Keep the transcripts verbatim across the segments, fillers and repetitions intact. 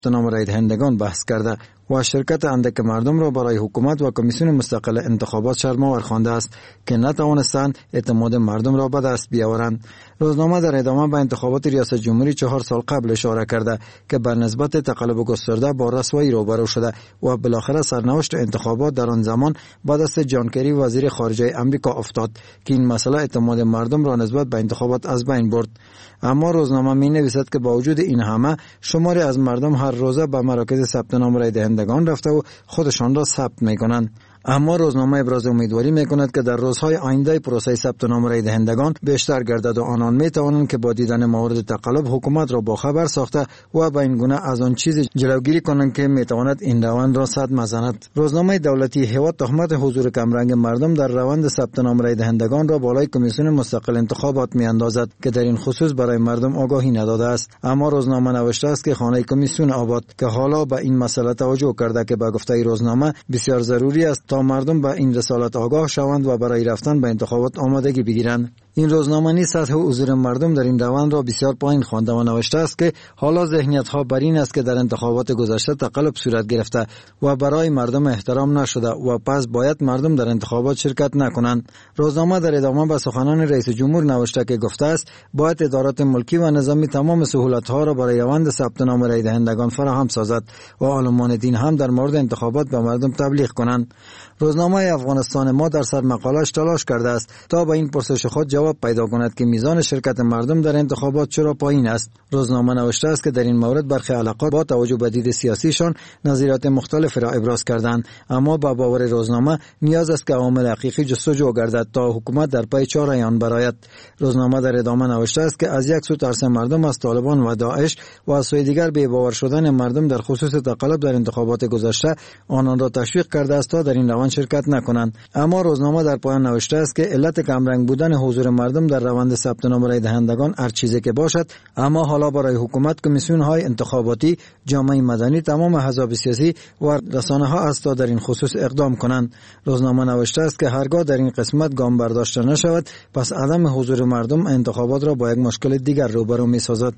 نام رای دهندگان بحث کرده و شرکت اندک مردم را برای حکومت و کمیسیون مستقل انتخابات شرم‌آور خوانده است که نتوانستند اعتماد مردم را به دست بیاورند. روزنامه در ادامه به انتخابات ریاست جمهوری چهار سال قبل اشاره کرده که بر نسبت تقلب گسترده با رسوایی روبرو شده و بالاخره سرنوشت انتخابات در آن زمان به دست جان کری وزیر خارجه امریکا افتاد که این مسئله اعتماد مردم را نسبت به انتخابات از بین برد. اما روزنامه می نویسد که با وجود این همه شماری از مردم هر روزه به مراکز ثبت نام رای دهندگان رفته و خودشان را ثبت می کنند. اما روزنامه ابراز امیدواری می کند که در روزهای آینده پروسه ثبت نام رای دهندگان بیشتر گردد و آنان می توانند که با دیدن موارد تقلب حکومت را با خبر ساخته و به این گونه از آن چیزی جلوگیری کنند که می تواند این روند را صدمه زند. روزنامه دولتی هوا تهمت حضور کمرنگ مردم در روند ثبت نام رای دهندگان را بالای کمیسیون مستقل انتخابات می اندازد که در این خصوص برای مردم آگاهی نداده است. اما روزنامه نوشته است که خانه کمیسیون آباد که حالا به این مسئله توجه کرده که به گفته روزنامه بسیار ضروری است تا مردم به این رسالت آگاه شوند و برای رفتن به انتخابات آمادگی بگیرند. این روزنامه نیز سطح حضور مردم در این روند را بسیار پایین خوانده و نوشته است که حالا ذهنیت ها بر این است که در انتخابات گذشته تقلب صورت گرفته و برای مردم احترام نشده و پس باید مردم در انتخابات شرکت نکنند. روزنامه در ادامه به سخنان رئیس جمهور نوشته که گفته است باید ادارات ملکی و نظامی تمام سهولت ها را برای روند ثبت نام رای دهندگان فراهم سازد و عالمان دین هم در مورد انتخابات به مردم تبلیغ کنند. روزنامه افغانستان ما در سر مقالش تلاش کرده است تا به این پرسش خود جواب پیدا کند که میزان شرکت مردم در انتخابات چرا پایین است. روزنامه نوشته است که در این مورد برخی علاقات با توجه به دید سیاسیشان نظریات مختلفی را ابراز کردند، اما با باور روزنامه نیاز است که عوامل حقیقی جستجو گردد تا حکومت در پی چاره آن برآید. روزنامه در ادامه نوشته است که از یک سو ترس مردم از طالبان و داعش و از سوی دیگر بی باور شدن مردم در خصوص تقلب در انتخابات گذشته آنان را تشویق کرده است تا در این روند شرکت نکنند. اما روزنامه در پایان نوشته است که علت کمرنگ بودن حضور مردم در روند ثبت نام رای دهندگان هر چیزی که باشد، اما حالا برای حکومت کمیسیون های انتخاباتی، جامعه مدنی، تمام احزاب سیاسی و رسانه ها است تا در این خصوص اقدام کنند. روزنامه نوشته است که هرگاه در این قسمت گام برداشته نشود پس عدم حضور مردم انتخابات را با یک مشکل دیگر روبرو می سازد.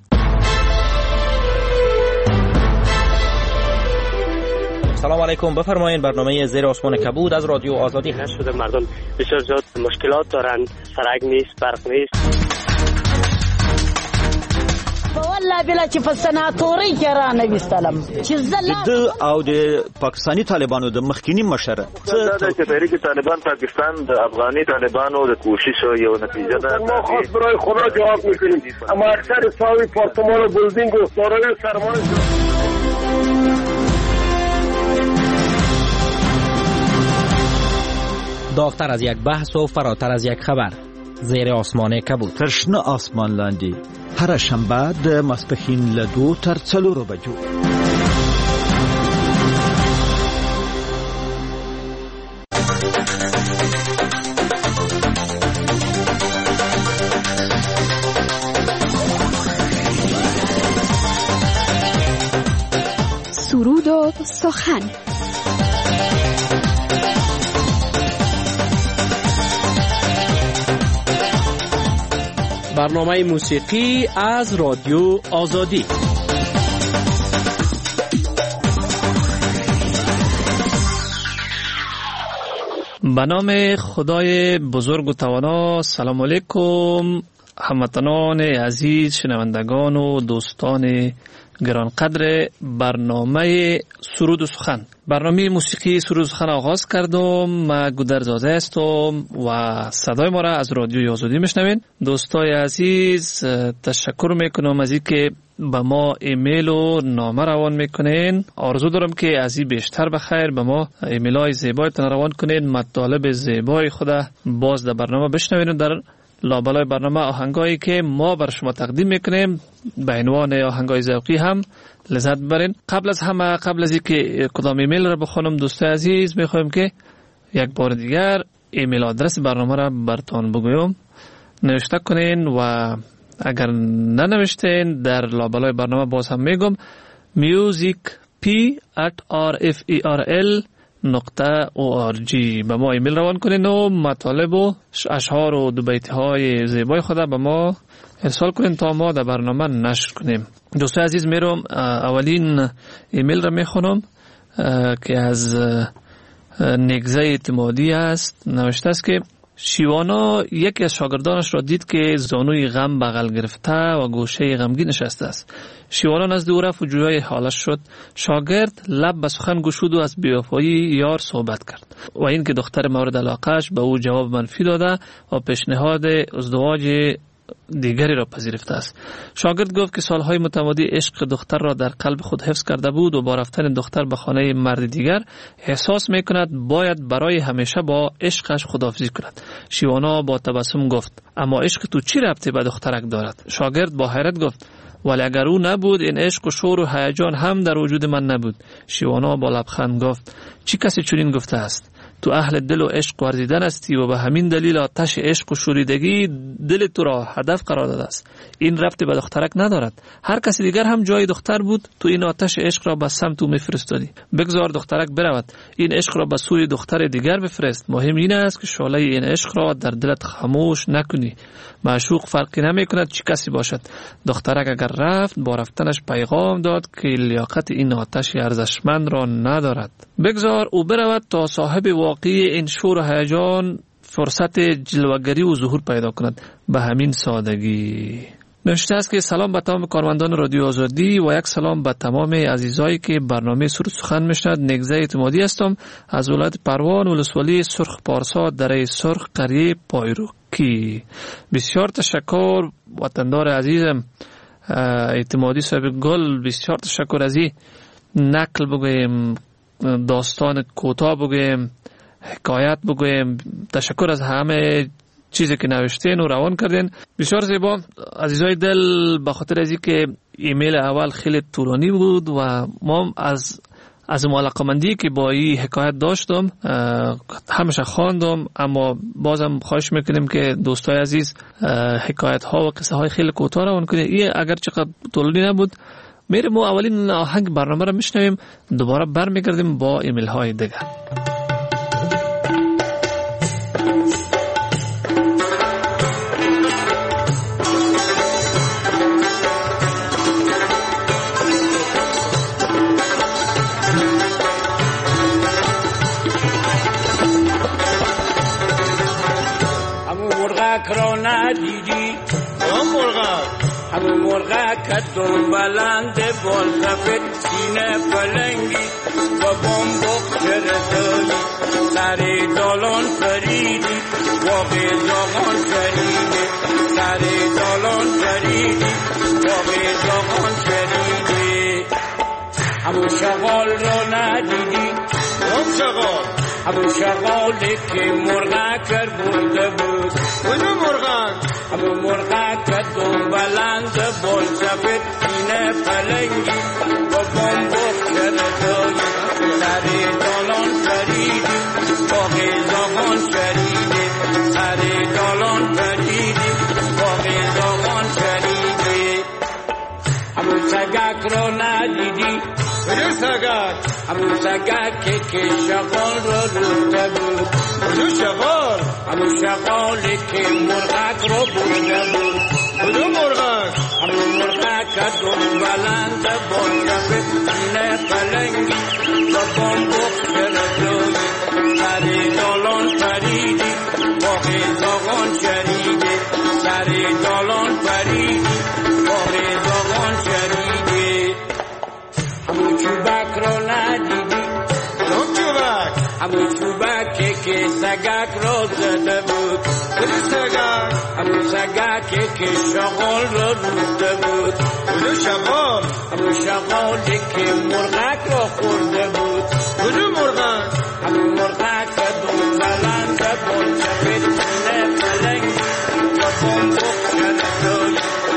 سلام علیکم، بفرمایید. برنامه زیر آسمان کبود از رادیو آزادی هست. شده مردم بسیار زیاد مشکلات دارن، سرک نیست، برق نیست. والله بلا چې په سناتوري کې را نه وستلم چې زلا د او د پاکستاني طالبانو د مخکینی مشره دا چې تحریک طالبان پاکستان د افغاني طالبانو د کوشش یو نتیجه ده. ما خاص برای خدا جواب میکنیم، اما اکثر ساوی پارتمان و بلدینگ و دارای سرمایه داغتر از یک بحث و فراتر از یک خبر، زیر آسمان کبود. ترشنه آسمان لاندی هر شنبه د ماسپښین له دو تر څلورو بجو. سرود و سخن. برنامه موسیقی از رادیو آزادی. به نام خدای بزرگ و توانا. سلام علیکم هموطنان عزیز، شنوندگان و دوستان گرانقدر برنامه سرود و سخن. برنامه موسیقی سرود و سخن آغاز کردم. من گودرزاده هستم و صدای ما را از رادیوی آزادی میشنوین. دوستای عزیز، تشکر میکنم از اینکه به ما ایمیل و نامه روان میکنین. آرزو دارم که از این بیشتر بخیر به ما ایمیل های زیبایتان روان کنین، مطالب زیبای خود باز در برنامه بشنوین. در لابلای برنامه آهنگایی که ما بر شما تقدیم میکنیم به عنوان آهنگای ذوقی هم لذت ببرین. قبل از همه، قبل از اینکه کدام ایمیل را بخونم، دوستای عزیز میخوایم که یک بار دیگر ایمیل آدرس برنامه را براتون بگویم. نوشته کنین و اگر ننوشتین در لابلای برنامه باز هم میگم music p at r f e r l نقطه او آر جی. به ما ایمیل روان کنین و مطالب و اشعار و دو بیتی های زیبای خود به ما ارسال کنین تا ما در برنامه نشر کنیم. دوستای عزیز، میرم اولین ایمیل را میخونم که از نگزه اعتمادی است. نوشته است که شیوانا یکی از شاگردانش را دید که زانوی غم بغل گرفته و گوشه غمگین نشسته است. شیوانا نزد او رفت و جویای حالش شد. شاگرد لب به سخن گشود و از بی‌وفایی یار صحبت کرد و این که دختر مورد علاقهش به او جواب منفی داده و پیشنهاد ازدواج دیگری را پذیرفته است. شاگرد گفت که سالهای متمادی عشق دختر را در قلب خود حفظ کرده بود و با رفتن دختر به خانه مرد دیگر احساس می کند باید برای همیشه با عشقش خداحافظی کند. شیوانا با تبسم گفت اما عشق تو چی ربطی به دخترک دارد؟ شاگرد با حیرت گفت ولی اگر او نبود این عشق و شور و هیجان هم در وجود من نبود. شیوانا با لبخند گفت چی کسی چنین گفته است؟ تو اهل دل و عشق ورزیدن هستی و به همین دلیل آتش عشق و شوریدگی دل تو را هدف قرار داده است. این ربطی به دخترک ندارد. هر کسی دیگر هم جای دختر بود، تو این آتش عشق را به سمت او میفرستادی. بگذار دخترک برود، این عشق را به سوی دختر دیگر بفرست. مهم این است که شعله این عشق را در دلت خاموش نکنی. معشوق فرقی نمی کند چی کسی باشد. دخترک اگر رفت، با رفتنش پیغام داد که لیاقت این آتش ارزشمند را ندارد. بگذار او برود تا صاحب واقعی این شور و هیجان فرصت جلوگری و ظهور پیدا کند. به همین سادگی. نوشته است که سلام به تمام کارمندان رادیو آزادی و یک سلام به تمام عزیزایی که برنامه سرود سخن میشنوند. نگزه اعتمادی هستم از ولایت پروان، ولسوالی سرخ پارسا، دره سرخ، قریه پایروکی. بسیار تشکر وطندار عزیزم اعتمادی صاحب گل. بسیار تشکر از این نقل بگویم، داستان کوتاه بگویم، حکایت بگویم. تشکر از همه چیزی که نوشتین و روان کردین. بسیار زیبا عزیزای دل. به خاطر از اینکه ایمیل اول خیلی طولانی بود و ما از از علاقه‌مندی که با این حکایت داشتم همیشه خواندم، اما بازم خواهش میکنیم که دوستای عزیز حکایت ها و قصه های خیلی کوتاه روان کنید. این اگر چقدر طولانی نبود. میریم و اولین آهنگ برنامه را میشنویم، دوباره برمیگردیم با ایمیل های دیگه. را ندیدی اون مرغا همون مرغا که دنبالند بال سفید سینه پلنگی و بمبک چردایی سر دالان فریدی واقع زاغان فریدی سر دالان فریدی واقع زاغان فریدی همون شغال را ندیدی اون شغال همون شغالی که مرغا کر برده بود. کدوم مرغا؟ همون مرغا که دنبالند بال سفید سینه پلنگی و بمبک چردایی سر دالان فریدی واقع زاغان فریدی سر دالان فریدی واقع زاغان فریدی همون سگک را ندیدی؟ کدوم سگک؟ همون سگکی که شغال را روده بود. کدوم شغال؟ همون شغالی که مرغک را برده بود. کدوم مرغک؟ همون مرغک که دنبالند بال سفید سینه پلنگی و بمبک چردایی سر دالان فریدی واقع زاغان شریدی سر دالان فریدی واقع زاغان شریدی همون چوبک را ندیدی؟ همون چوبک؟ همون چوبکی که سگک را زده بود. کدوم سگک؟ همون سگکی که شغال را روده بود. کدوم شغال؟ همون شغالی که مرغک را خورده بود. کدوم مرغک؟ همون مرغک که دنبالند بال سفید سینه پلنگی و بمبک چردایی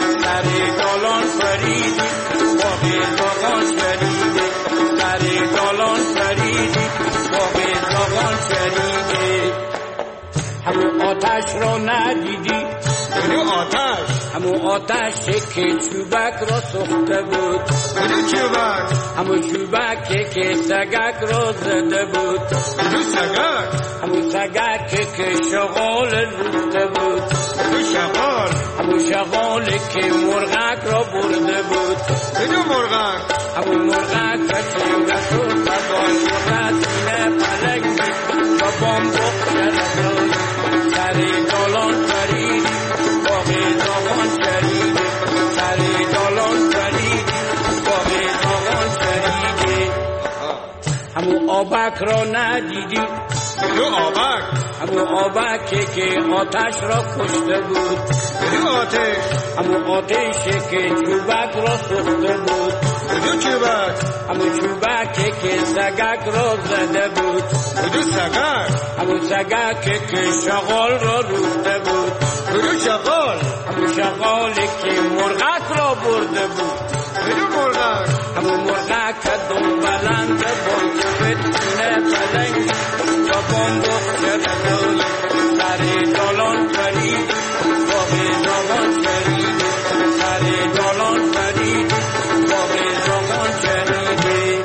سر دالان فریدی واقع زاغان شریدی سر دالان فریدی واقع زاغان شریدی همون آتش را ندیدی؟ بدو آتش همون آتشی که چوبک را سوخته بود بدو چوبک همون چوبکی که سگک را زده بود بدو سگک همون سگکی که شغال روخته بود بدو شغال همون شغالی که مرغک را برده بود بدو مرغک همون مرغک که رسول بابای مرغک اینه پلنگ و بامبوک شرد سری دالان فریدی باقی داغان شریدی سری دالان فریدی باقی داغان شریدی همون آبک را ندیدی بدو آبک همون آبکی که آتش را کشته بود بدو آتش همون آتشی که چوبک را سوخته بود بدو چوبک همون چوبکی که سگک را زده بود بدو سگک همون سگکی که شغال را روخته بود بدو شغال همون شغالی که مرغک را برده بود بدو مرغک همون مرغک که دم بلند بلند نه پلنگ و بامبوک شده سری دالان فرید باقی داغان شرید سری دالان فرید باقی داغان شرید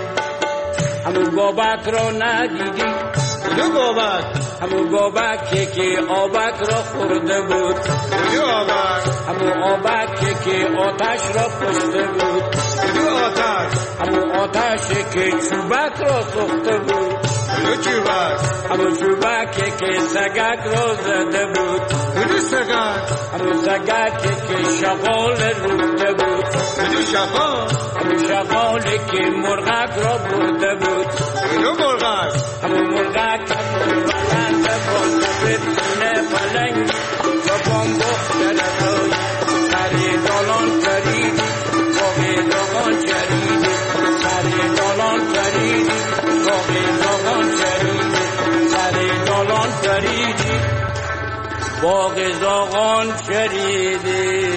همون بابک را ندیدی بدو بابک همون بابکی که آبک را خورده بود بدو آبک همون آبکی که آتش را کشته بود بدو آتش همون آتشی که چوبک را سوخته بود بدو چوبک همون چوبکی که سگک را زده بود بدو سگک همون سگکی که شغال روخته بود بدو شغال همون شغالی که مرغک را برده بود بدو مرغک همون مرغک که بلند بلند نه پلنگ و بامبوک شده سری دالان فریدی باقی داغان شریدی سری دالان فریدی باقی داغان شریدی سری دالان فریدی باقی داغان شریدی.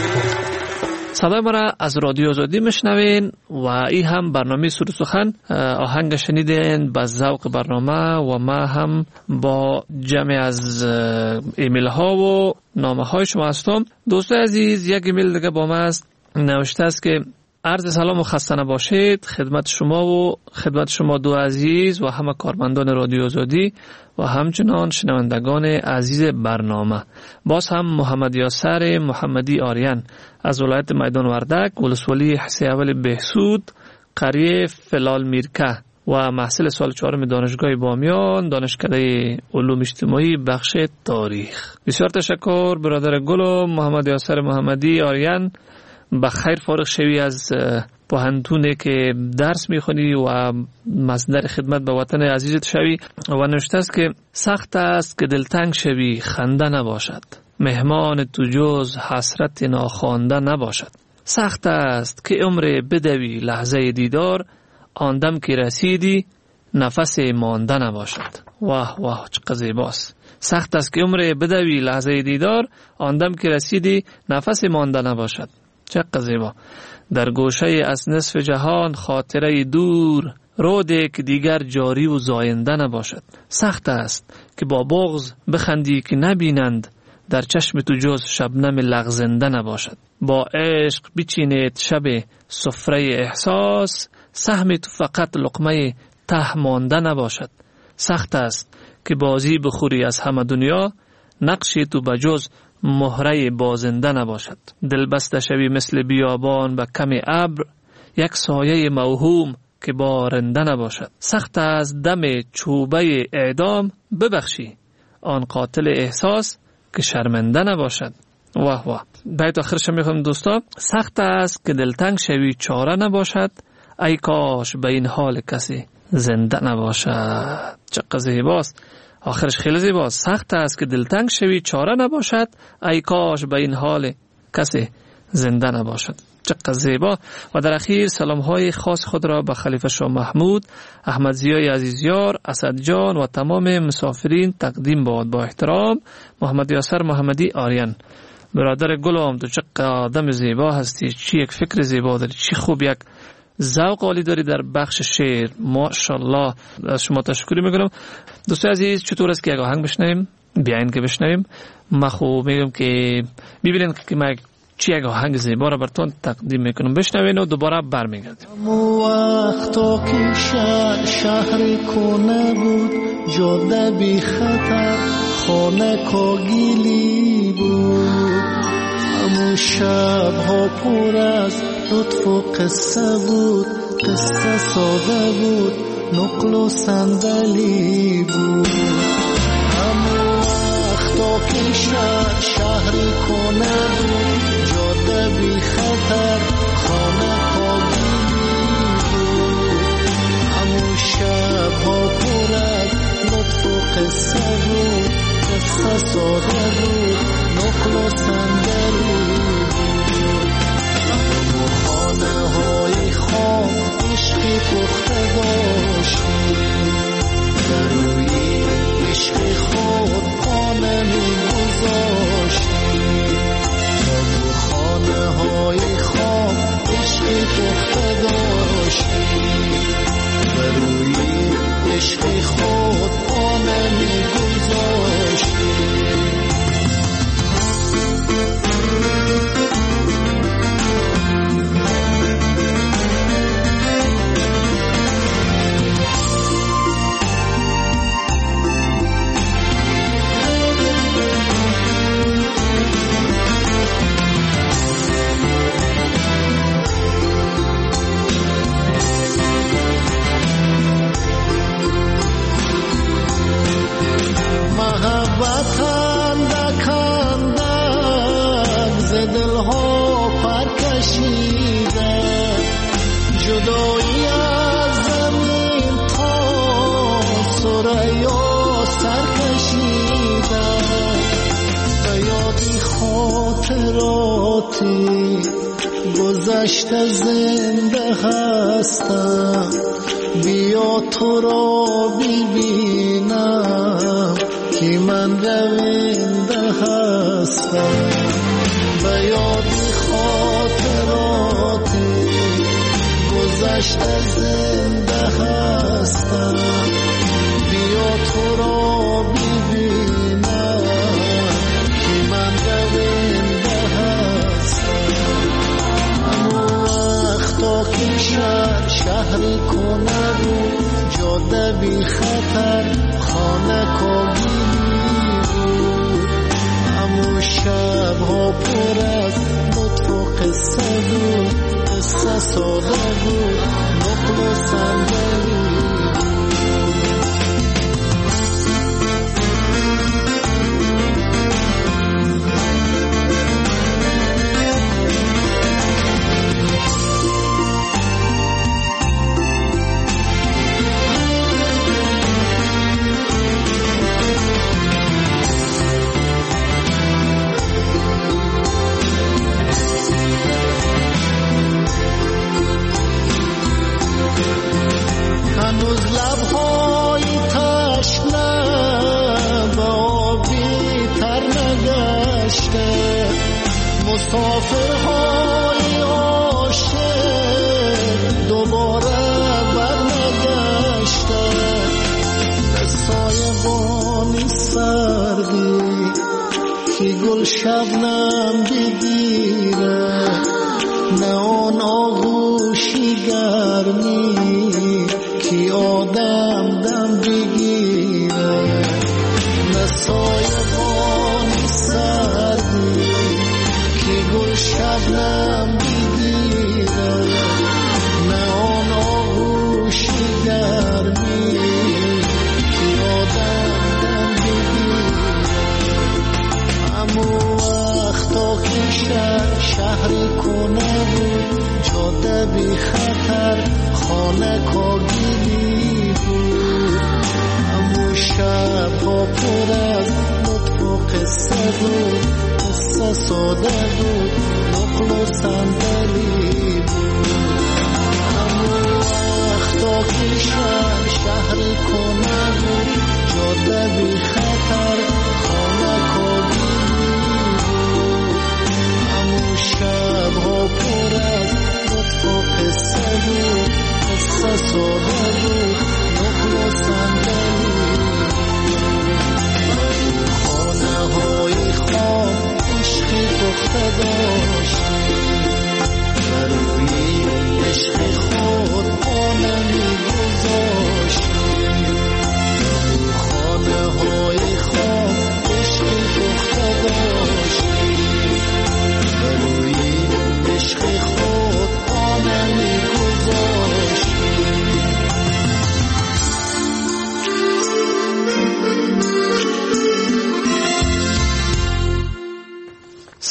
صدای ما را از رادیو آزادی میشنوین و این هم برنامه سر و سخن. آهنگ شنیدین با ذوق برنامه و ما هم با جمع از ایمیل ها و نامه های شما هستم. دوستای عزیز، یک ایمیل دیگه با ما است، نوشته است که عرض سلام و خسته نباشید خدمت شما و خدمت شما دو عزیز و همه کارمندان رادیو آزادی و همچنان شنوندگان عزیز برنامه. باز هم محمد یاسر محمدی آریان از ولایت میدان وردک، ولسوالی حسی اول بهسود، قریه فلال میرکه و محصل سال چهارم دانشگاه بامیان، دانشکده علوم اجتماعی بخش تاریخ. بسیار تشکر برادر گل محمد یاسر محمدی آریان. بخیر فارغ شوی از پوهنتونه که درس میخونی و مصدر خدمت به وطن عزیزت شوی. و نوشته است که سخت است که دلتنگ شوی خنده نباشد، مهمان تو جز حسرت ناخوانده نباشد. سخت است که عمر بدوی لحظه دیدار، آندم که رسیدی نفس مانده نباشد. واه واه چقدر زیباست. سخت است که عمر بدوی لحظه دیدار، آندم که رسیدی نفس مانده نباشد. چقدر زیبا. در گوشه از نصف جهان خاطره دور، روده که دیگر جاری و زاینده نباشد. سخت است که با بغض بخندی که نبینند، در چشم تو جز شبنم لغزنده نباشد. با عشق بچینید شب سفره احساس، سهم تو فقط لقمه ته مانده نباشد. سخت است که بازی بخوری از همه دنیا، نقشی تو بجز مهره بازنده نباشد. دل بسته شوی مثل بیابان به کم ابر، یک سایه موهوم که بارنده نباشد. سخت از دم چوبه اعدام ببخشی، آن قاتل احساس که شرمنده نباشد. واه واه. بیت آخرش میخوام دوستا. سخت است که دلتنگ شوی چاره نباشد، ای کاش به این حال کسی زنده نباشد. چقدر زیباست. آخرش خیلی زیباست. سخت است که دلتنگ شوی چاره نباشد، ای کاش به این حال کسی زنده نباشد. چقدر زیبا. و در اخیر سلام های خاص خود را به خلیفه شاه محمود، احمد ضیای عزیزیار، اسد جان و تمام مسافرین تقدیم باد. با احترام محمد یاسر محمدی آریان. برادر گلم، تو چقدر آدم زیبا هستی، چی یک فکر زیبا داری، چی خوب یک ذوق عالی داری در بخش شعر. ماشاءالله. از شما تشکر میکنم. دوستان عزیز، چطور است که یک آهنگ بشنویم؟ بیاین که بشنویم. ما خوب میگم که ببینین که ما چی یک آهنگ زیبا را براتون تقدیم میکنم، بشنوین و دوباره برمیگردیم. وقتا که شهر شهر کنه بود، جاده بی خطر خانه کاگیلی بود. همون شب ها پر از لطف و قصه بود، قصه ساده بود، نقل و صندلی بود. همون وقتا که شهر شهری کنه بود، جاده بی خطر خانه کاگیلی بود. همون شب ها پر از لطف و قصه بود، قصه ساده بود، نقل و صندلی بود. همون خانه های خام عشقی پخته داشتیم، در روی عشق خود خانه می گذاشتیم. همون خانه های خام عشقی پخته داشتیم، در روی عشق خود خانه می گذاشتیم. جدایی از زمین تا سریا سر کشیده، به یادی خاطراتی گذشته زنده هستم. بیا تو را ببینم که من رونده هستم. به یادی خاطراتی گذشته زنده هستم. بیا تو را ببینم که من رونده هستم. همون وقتا که شهر شهری کنه بود، جاده بی خطر خانه کاگیلی بود. همون شب ها پر از لطف و قصه بود، قصه ساده بود، نقل و صندلی هنوز لبهای تشنه به آبی تر نگشته، مسافرهای عاشق دوباره برنگشته. به سایبانی سردی که گل شبنم بگیره، نه آن آغوشی گرمی که آدم دم بگیره. نه سایبانی سردی که گل شبنم بگیره، نه آن آغوشی گرمی که آدم دم بگیره. همون وقتا که شهر شهری کنه بود، جاده بی خطر خانه کاگیلی بود. همون شب ها پر از لطف و قصه بود، قصه ساده بود، نقل و صندلی بود. همون وقتا که شهر شهری کنه بود، جاده بی خطر خانه کاگیلی بود. همون شب ها پر از لطف و قصه بود، قصه ساده بود، نقل و صندلی بود.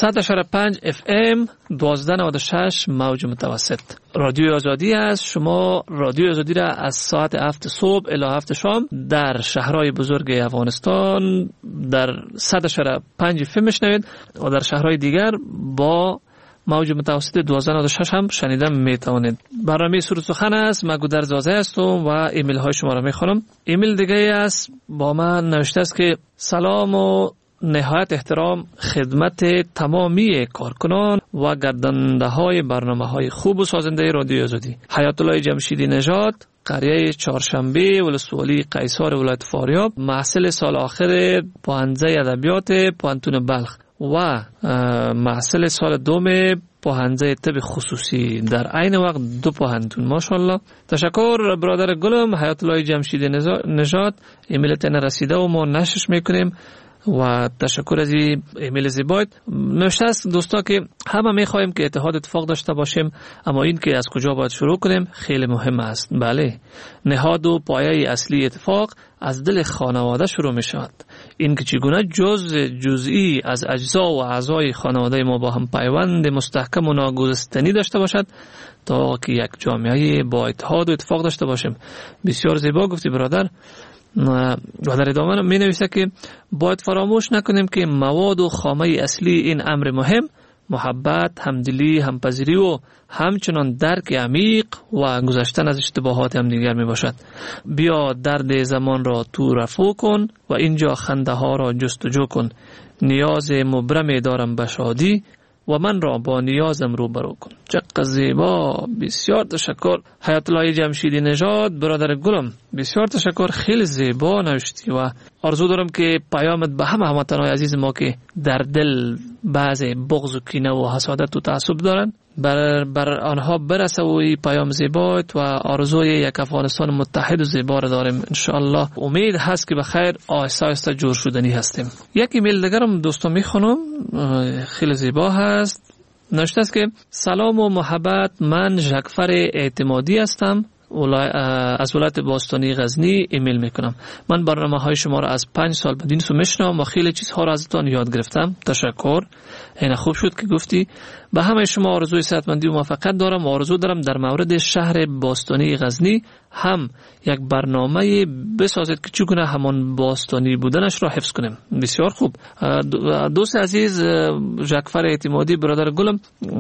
صد و پنج اف ام دوازده نود و شش موج متوسط. رادیو آزادی است. شما رادیو آزادی را از ساعت هفت صبح الی هفت شام در شهرهای بزرگ افغانستان در صد و پنج اف ام میشنوید و در شهرهای دیگر با موج متوسط دوازده نود و شش هم شنیدن میتوانید. برنامه سر و سخن است. من گودرز زازه هستم و ایمیل های شما را میخوانم. ایمیل دیگه است با من نوشته است که سلام و نهایت احترام خدمت تمامی کارکنان و گردنده های برنامه های خوب و سازنده رادیو آزادی. حیات الله جمشیدی نژاد، قریه چهارشنبه، ولسوالی قیصار، ولایت فاریاب، محصل سال آخر پوهنځی ادبیات پوهنتون بلخ و محصل سال دوم پوهنځی طب خصوصی در عین وقت دو پوهنتون. ماشاءالله. تشکر برادر گلم حیات الله جمشیدی نژاد. ایمیلت نرسیده و ما نشرش میکنیم و تشکر از این ایمیل زیبایت. نوشته است دوستا که همه میخوایم که اتحاد اتفاق داشته باشیم، اما این که از کجا باید شروع کنیم خیلی مهم است. بله، نهاد و پایه اصلی اتفاق از دل خانواده شروع می شود. این که چگونه جز جزئی از اجزا و اعضای خانواده ما با هم پیوند مستحکم و ناگسستنی داشته باشد تا که یک جامعه با اتحاد و اتفاق داشته باشیم. بسیار زیبا گفتی برادر. و در ادامه می نویسه که باید فراموش نکنیم که مواد و خامه اصلی این امر مهم محبت، همدلی، همپذیری و همچنان درک عمیق و گذشتن از اشتباهات هم دیگر می باشد. بیا درد زمان را تو رفو کن و اینجا خنده ها را جستجو کن. نیاز مبرم دارم به شادی و من را با نیازم روبرو کن. چقدر زیبا. بسیار تشکر حیات الله جمشیدی نژاد برادر گلم. بسیار تشکر. خیلی زیبا نوشتی و آرزو دارم که پیامت به همه هموطنان عزیز ما که در دل بعض بغض و کینه و حسادت و تعصب دارن بر, بر آنها برسه و این پیام زیبایت و آرزوی یک افغانستان متحد و زیبا را داریم انشاءالله. امید هست که بخیر آهسته آهسته جور شدنی هستیم. یک ایمیل دیگرم دوستان میخونم، خیلی زیبا هست. نوشته است که سلام و محبت، من ژکفر اعتمادی هستم از ولایت باستانی غزنی ایمیل میکنم. من برنامه های شما را از پنج سال بدین سو میشنوم و خیلی چیزها را ازتان یاد گرفتم. تشکر. این خوب شد که گفتی. به همه شما آرزوی صحتمندی و موفقیت دارم و آرزو دارم در مورد شهر باستانی غزنی هم یک برنامه بسازید که چگونه همان باستانی بودنش را حفظ کنیم. بسیار خوب. دوست عزیز ژکفر اعتمادی برادر گلم،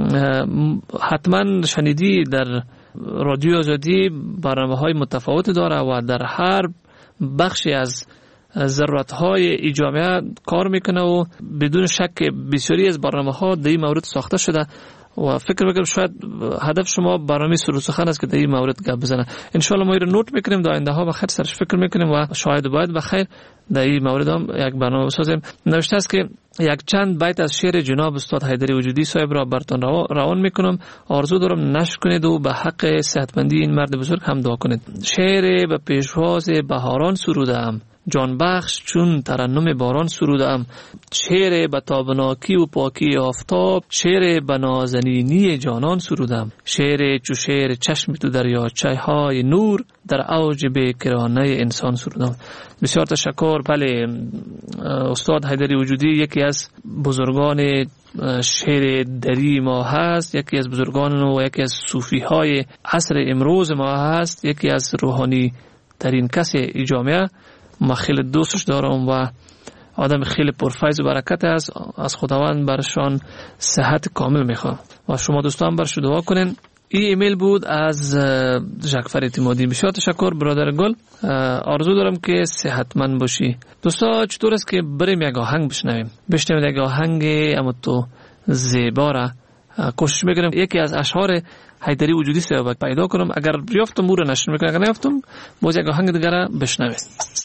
حتما شنیدی در رادیو آزادی برنامه‌های متفاوت داره و در هر بخشی از ضرورت‌های ای جامعه کار میکنه و بدون شک بسیاری از برنامه‌ها در این مورد ساخته شده و فکر میکنم شاید هدف شما برنامه سر و سخن است که در این مورد گپ بزنه. ان شاء الله ما این نوت میکنیم، در آینده ها بخیر سرش فکر میکنیم و شاید باید بخیر در این مورد هم یک برنامه بسازیم. نوشته است که یک چند بیت از شعر جناب استاد حیدری وجودی صاحب را براتون روان میکنم. آرزو دارم نشر کنید و به حق صحتمندی این مرد بزرگ هم دعا کنید. شعر به پیشواز بهاران سرودم، جان بخش چون ترنم باران سرودم. شعر به تابناکی و پاکی آفتاب، شعر به نازنینی جانان سرودم. شعر چو شعر چشم تو دریاچه های نور، در اوج بیکرانه انسان سرودم. بسیار تشکر. بله، استاد حیدری وجودی یکی از بزرگان شعر دری ما هست، یکی از بزرگان و یکی از صوفی های عصر امروز ما هست، یکی از روحانی ترین کسی ای جامعه. ما خیلی دوستش دارم و آدم خیلی پرفیض و برکت است. از خداوند برشان صحت کامل میخوام و شما دوستان برش دعا کنین. این ایمیل بود از ژکفر اعتمادی. بسیار تشکر برادر گل. آرزو دارم که صحتمند باشی. دوستا چطور است که بریم یک آهنگ بشنویم بشنویم یک آهنگ اما تو زیبا را کوشش میکنم یکی از اشعار حیدری وجودی صاحب پیدا کنم. اگر یافتم او را نشر میکنم، اگر نیافتم باز یک آهنگ دیگر را بشنویم.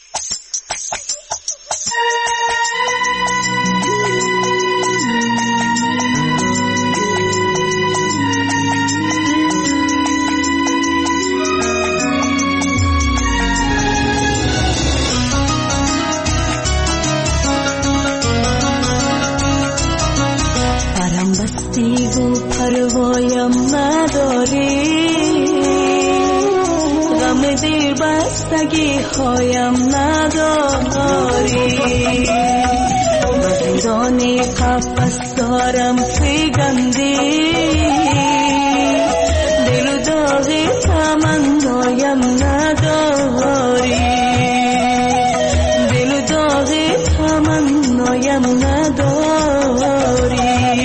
پروایم نداری، غم دیر بستگی هایم نداری. زندان قفس دارم فگنده دل و داغ تمنایم نداری دل و داغ تمنایم نداری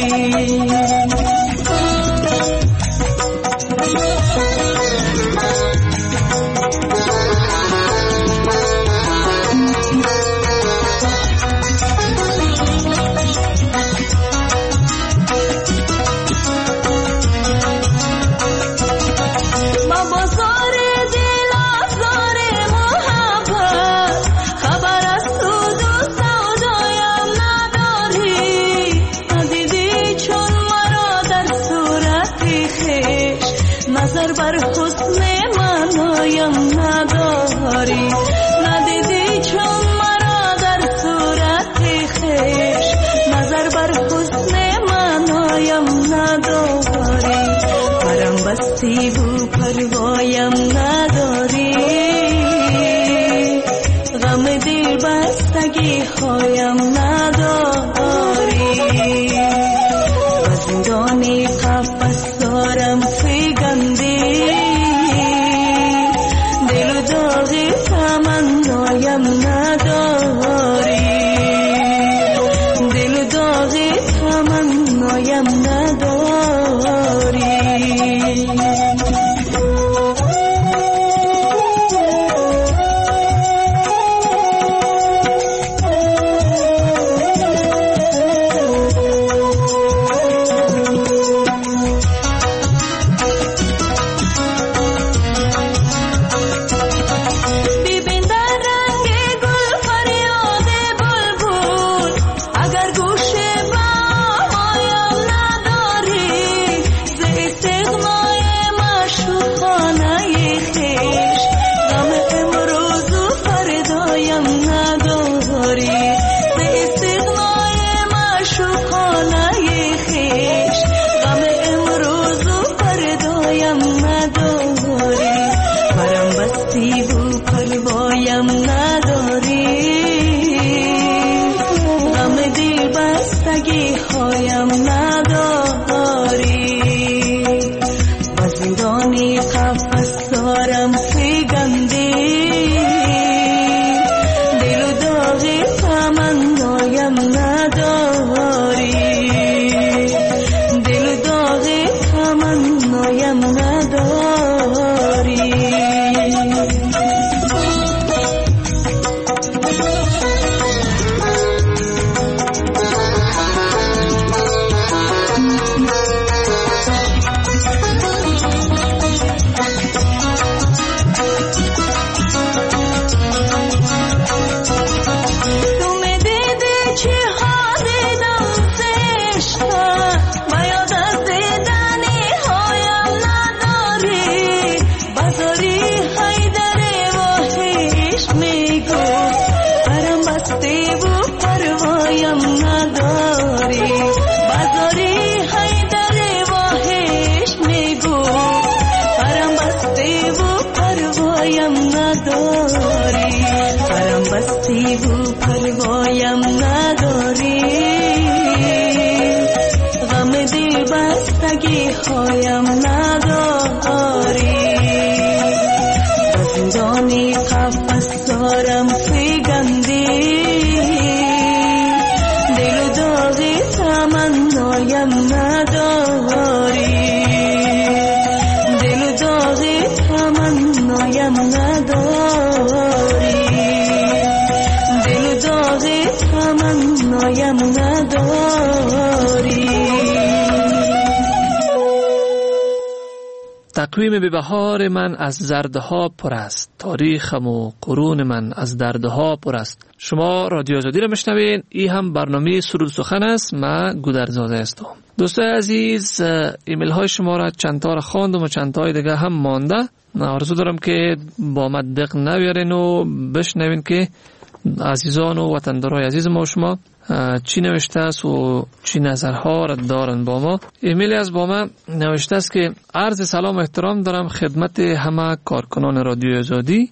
بستیبو پروایم نداری غم دل بستگی هایم نداری و زندانی قفس دارم فگنده دل و داغ تمنایم نداری دل و داغ تمنایم نداری هایم نداری زندانی قفس دارم فگنده دل و داغ تمنایم نداری دل و داغ تمنایم نداری دل و داغ تمنایم نداری. تقویم به بهار من از زردها پر است، تاریخم و قرون من از دردها پر است. شما رادیو آزادی را میشنوین. این هم برنامه سرود سخن است. من گودرزاده هستم. دوستای عزیز، ایمیل های شما را چند تا را خواندم و چند تای دیگه هم مانده. آرزو دارم که با من دق نبیارین و بشنوین که عزیزان و وطندارای عزیز ما شما چی نوشته است و چی نظرها را دارن با ما. ایمیلی از با ما نوشته است که عرض سلام و احترام دارم خدمت همه کارکنان رادیو آزادی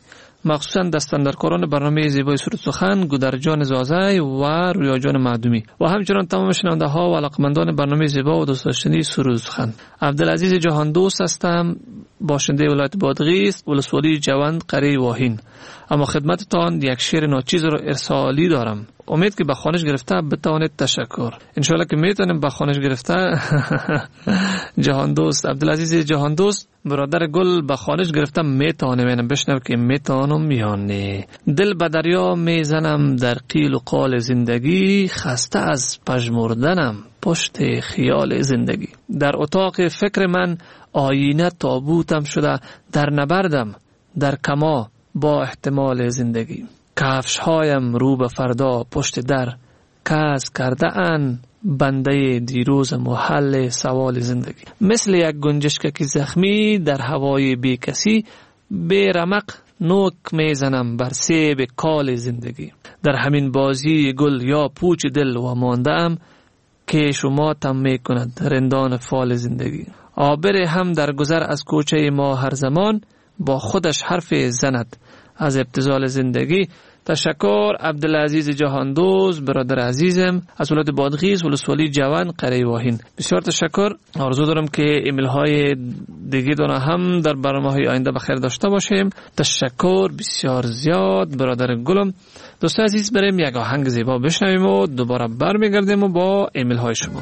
مخصوصا دستاندرکاران برنامه زیبای سرود سخن، گودرجان زازای و رویا جان معدومی و همچنان تمام شنونده ها و علاقمندان برنامه زیبا و دوست داشتنی سرود سخن. عبدالعزیز جهان دوست هستم، باشنده ولایت بادغیس، ولسوالی جوند، قریه واهین. اما خدمتتان یک شعر ناچیز رو ارسالی دارم. امید که به خوانش گرفته بتوانید تشکر. انشالله که میتونیم به خوانش گرفته. جهان دوست عبدالعزیز جهان دوست برادر گل به خوانش گرفته میتونه. منم بشنو که میتونم میانه. دل به دریا میزنم در قیل و قال زندگی، خسته از پژمردنم پشت خیال زندگی. در اتاق فکر من آینه تابوتم شده، در نبردم در کما با احتمال زندگی. کفش هایم رو به فردا پشت در، کس کرده ان بنده دیروزم و حل سوال زندگی. مثل یک گنجشک زخمی در هوای بی کسی، بی رمق نوک میزنم بر سیب کال زندگی. در همین بازی گل یا پوچ دل و ماندم، که شما تم میکند رندان فال زندگی. عابر هم در گذر از کوچه ما هر زمان، با خودش حرف زند از ابتذال زندگی. تشکر عبدالعزیز جهان دوست برادر عزیزم از ولایت بادغیس، ولسوالی جوند، قریه واهین. بسیار تشکر. آرزو دارم که ایمیل های دیگه دونه هم در برنامه های آینده بخیر داشته باشیم. تشکر بسیار زیاد برادر گلم. دوست عزیز بریم یک آهنگ زیبا بشنویم و دوباره برمیگردیم و با ایمیل های شما.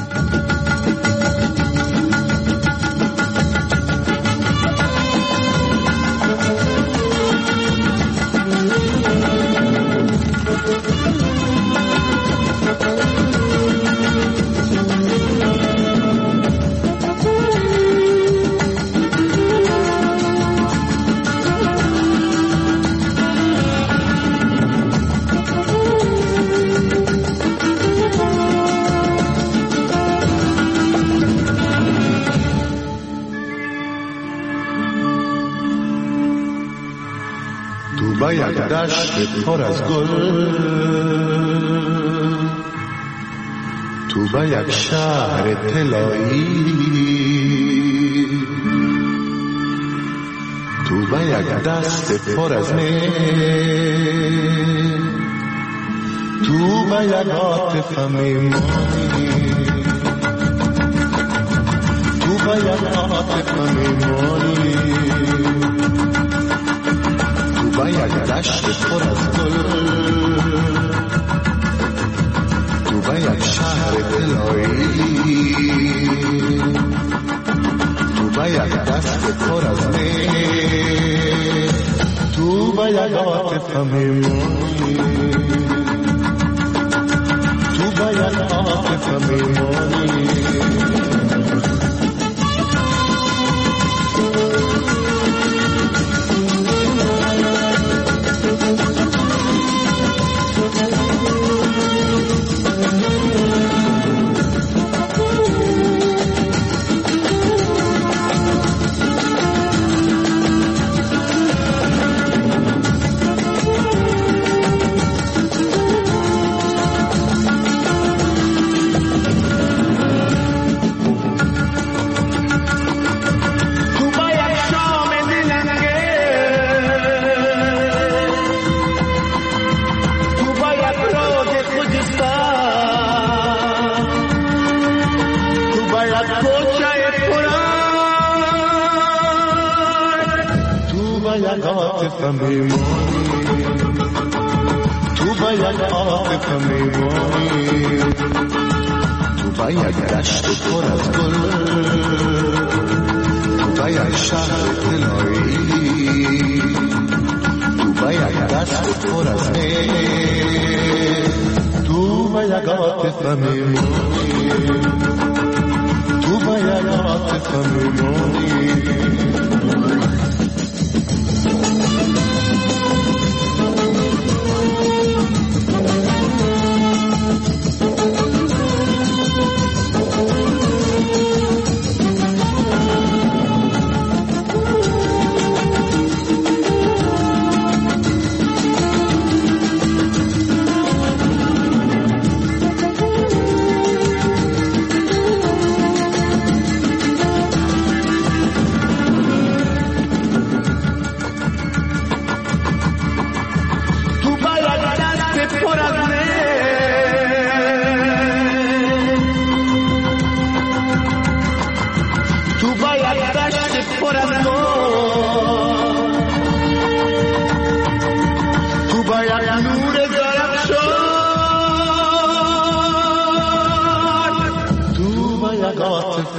با یک دشت پر از گل، تو با یک شهر طلایی، تو با یک دست پر از می، تو با یک عاطفه میمانی، تو با یک عاطفه میمانی، با یک دشت پر از گل، تو با یک شهر طلایی، تو با یک دست پر از می، تو با یک عاطفه میمانی، تو با یک عاطفه میمانی.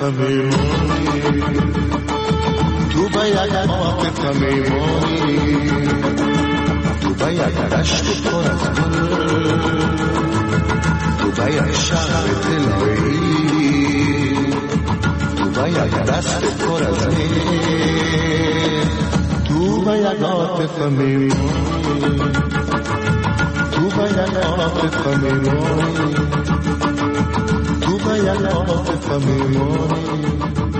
میمونی تو به یک عاطفه میمونی تو به یک دشت پر از گل تو به یک شهر طلایی تو به یک دست پر از نیل تو به یک عاطفه میمونی تو به یک عاطفه میمونی تو به یک عاطفه میمونی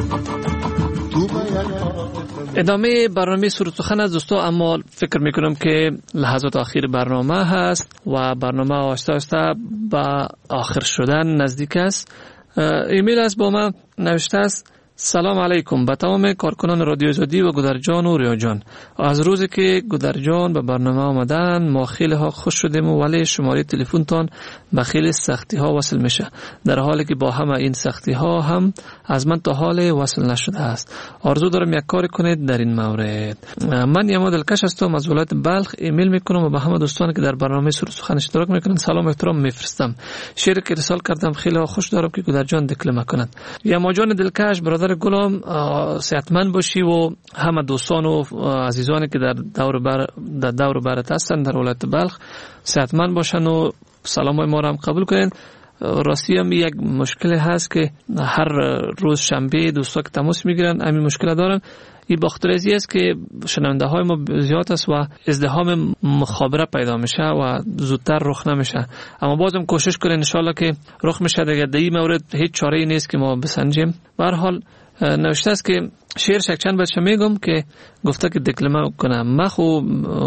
تو به یک عاطفه. ادامه برنامه سرود سخن از دوستا، اما فکر میکنم که لحظات آخر برنامه هست و برنامه آهسته آهسته به آخر شدن نزدیک است. ایمیل است با ما نوشته است: سلام علیکم به تمام کارکنان رادیو آزادی و گودرجان و ریاجان. از روزی که گودرجان به برنامه آمدن ما خیلی ها خوش شدیم، ولی شماره تلفن تان به خیلی سختی ها وصل میشه، در حالی که با همه این سختی ها هم از من تا حال وصل نشده است. آرزو دارم یک کار کنید در این مورد. من یما دلکش هستم از ولایت بلخ. ایمیل میکنم و به همه دوستانی که در برنامه سرود سخن اشتراک میکنن سلام و احترام میفرستم. شعری که ارسال کردم خیلی ها خوش دارم که گودرجان دکلمه کنند. یما جان دلکش، برادر گلم، صحتمند باشی و همه دوستان و عزیزانی که در دور بر در دور برت هستند در ولایت بلخ صحتمند باشن و سلامای ما را هم قبول کنین. راستی هم یک مشکل هست که هر روز شنبه دوستا که تماس میگیرن همین مشکل دارن. این باخترزی است که شنونده های ما زیاد است و ازدحام مخابره پیدا میشه و زودتر رخ نمیشه، اما بازم کوشش کنین ان شاء الله که رخ میشه. دیگه در این مورد هیچ چاره‌ای نیست که ما بسنجیم. به هر حال نوشته است که شعر شک چند بچه میگم که گفته که دکلمه کنم. من خوب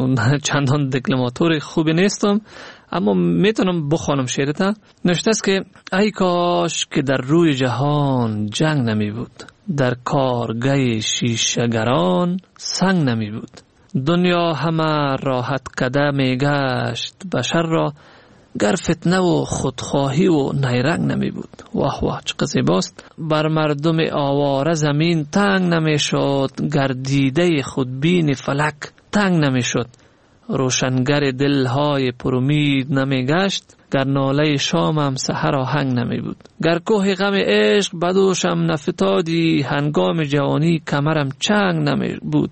چندان دکلماتور خوبی نیستم، اما میتونم بخوانم شعرتا. نوشته است که ای کاش که در روی جهان جنگ نمی بود، در کارگاه شیشه‌گران سنگ نمی بود. دنیا همه راحت کده می گشت، بشر را گر فتنه و خودخواهی و نیرنگ نمی بود. واه واه چه زیباست. بر مردم آواره زمین تنگ نمی شد، گر دیده خودبین فلک تنگ نمی شد. روشنگر دلهای پرامید نمی گشت، گر ناله شامم سحر آهنگ نمی بود. گر کوه غم عشق بدوشم نفتادی، هنگام جوانی کمرم چنگ نمی بود.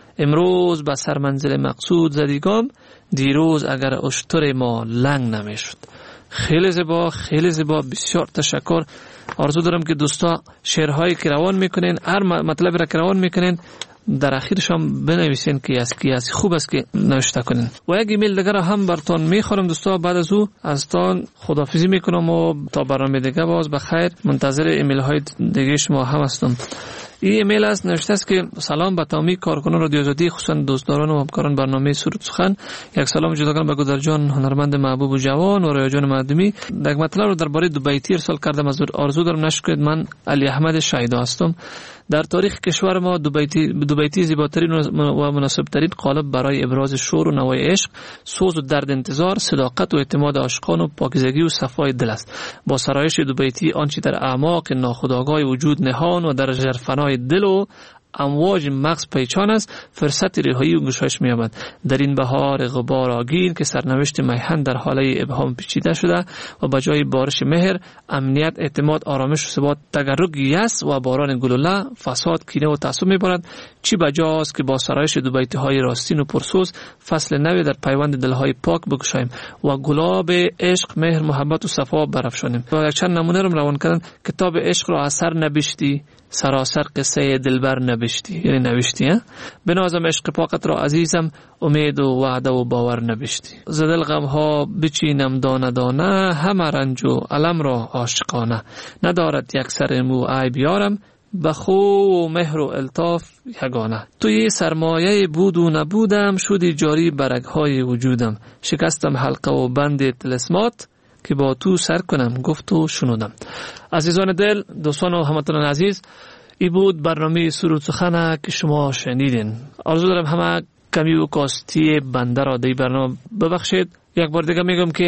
امروز به سر منزل مقصود زدیگام، دیروز اگر اشتر ما لنگ نمی شد. خیلی زیبا، خیلی زیبا، بسیار تشکر. آرزو دارم که دوستا شعرهایی که روان میکنین، هر مطلب را که روان میکنین در اخیرش هم بنویسین که از کی از خوب است که نوشته کنین. و یک ایمیل دیگر هم براتون میخورم دوستا. بعد از او از تان خداحافظی میکنم و تا برنامه دیگه باز بخیر منتظر ایمیل های دیگه شما هم هستم. این ایمیل است، نوشته است که سلام به تمامی کارکنان رادیو آزادی، خصوصا دوستداران و همکاران برنامه سرود سخن. یک سلام جداگانه به گودرجان هنرمند محبوب و جوان و ریاجان معدومی. یک مطلب رو درباره دوبیتی ارسال کردم. از آرزو دارم نشر کنید. من علی احمد شایدا هستم. در تاریخ کشور ما دوبیتی دوبیتی زیباترین و مناسبترین قالب برای ابراز شور و نوای عشق، سوز و درد انتظار، صداقت و اعتماد عاشقان و پاکیزگی و صفای دل است. با سرایش دوبیتی آنچه در اعماق ناخودآگاه وجود نهان و در ژرفنای دل و امواج مغز پیچان است، فرصت رهایی و گشایش می‌یابد. در این بهار غبار آگین که سرنوشت میهن در حاله ابهام پیچیده شده و به جای بارش مهر، امنیت، اعتماد، آرامش و ثبات، تگرگ یأس و باران گلوله، فساد، کینه و تعصب می‌بارد. چی بجاست که با سرایش دو بیت‌های راستین و پرسوز فصل نوی در پیوند دل‌های پاک بگشاییم و گلاب عشق، مهر، محبت و صفا برافشانیم. و چند نمونه رو روان کردن. کتاب عشق را اثر نبشتی، سراسر قصه دلبر نبشتی، یعنی نوشتی. بنازم عشق پاکت را عزیزم، امید و وعده و باور نبشتی. زدل غم ها بچینم دانه دانه، همه رنج و علم را عاشقانه. ندارد یک سر مو عیب یارم، بخو و مهر و الطاف یگانه. توی سرمایه بود و نبودم، شدی جاری برگهای وجودم. شکستم حلقه و بند طلسمات، که با تو سر کنم گفت و شنودم. عزیزان دل، دوستان و هموطنان عزیز، ای بود برنامه سرود سخن که شما شنیدین. آرزو دارم همه کمی و کاستی بنده را در برنامه ببخشید. یک بار دیگه میگم که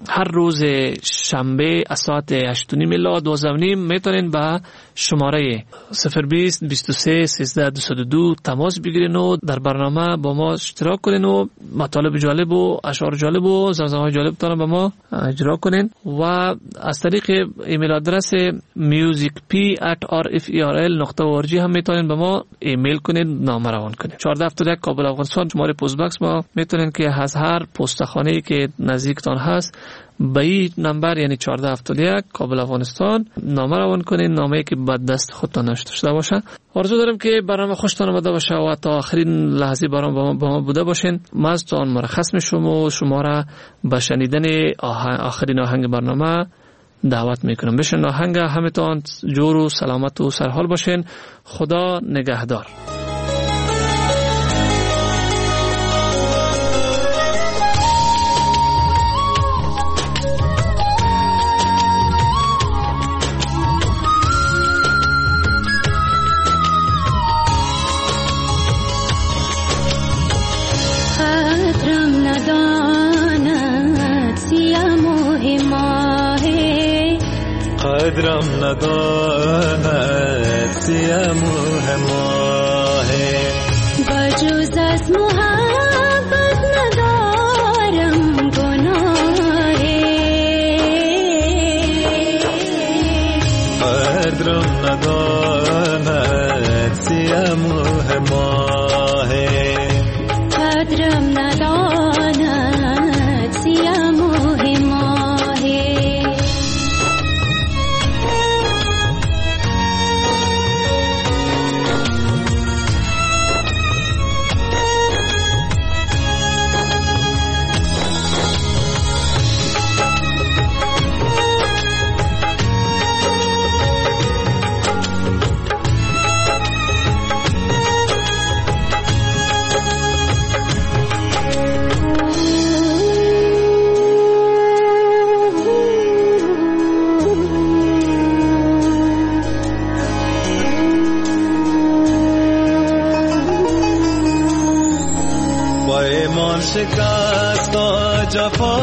هر روز شنبه از ساعت هشت و نیم الی دوازده و نیم میتونین با شماره صفر بیست بیست و سه سیزده دویست و دو تماس بگیرین و در برنامه با ما اشتراک کنین و مطالب جالب و اشعار جالب و زمزمه‌های جالب تان با ما اجرا کنین و از طریق ایمیل آدرس musicp at r f e r l نقطه o r g هم میتونین با ما ایمیل کنین، نامه روان کنین. چهارده هفتاد و یک کابل افغانستان شماره پست باکس ما میتونین که از هر پستخانه‌ای که نزدیکتان هست به این نمبر یعنی چهارده هفتاد و یک کابل افغانستان نامه روان کنین، نامه‌ای که به دست خودتان نوشته شده باشه. آرزو دارم که برنامه خوشتان آمده باشه و تا آخرین لحظه برنامه با ما بوده باشین. ما از تان مرخص میشم و شما را به شنیدن آخرین آهنگ برنامه دعوت میکنم. بشین آهنگ، همتان جور و سلامت و سرحال باشین. خدا نگهدار. قدرم نداند سیم و هماهه بجوز از محبت ندارم گناهه قدرم نداند سیم و هماهه قدرم نداند سیم و هماهه شکست و جفا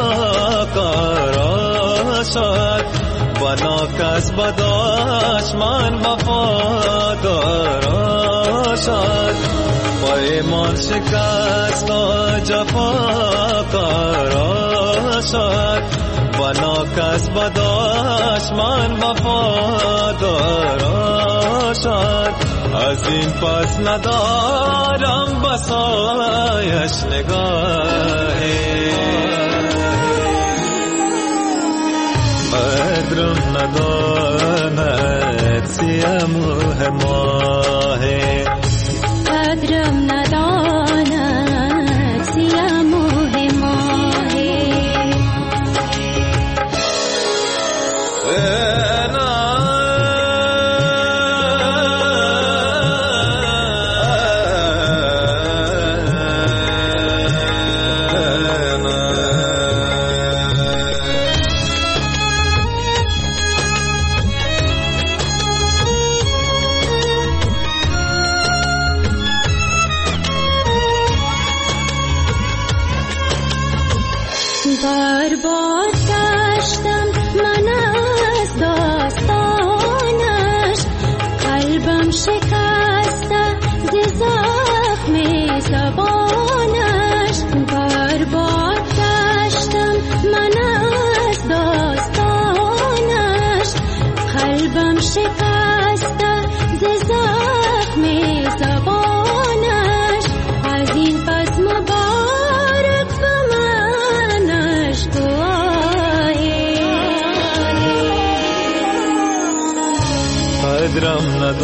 کارا شد بنا کس بداش من وفادارا شد با ایمان شکست و جفا کارا شد بنا کس بداش من وفادارا شد از این پس ندارم بسایش نگاهی قدرم نداند سیم و هماهی قدرم نداند سیم و هماهی قدرم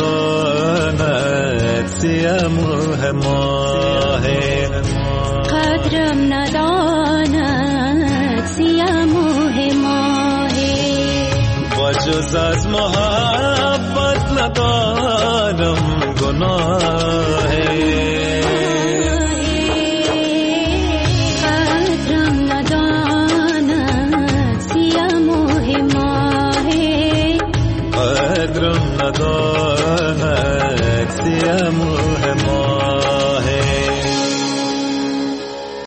نداند سیم و هماهی قدرم نداند سیم و هماهی با جز از محبت ندارم گناهی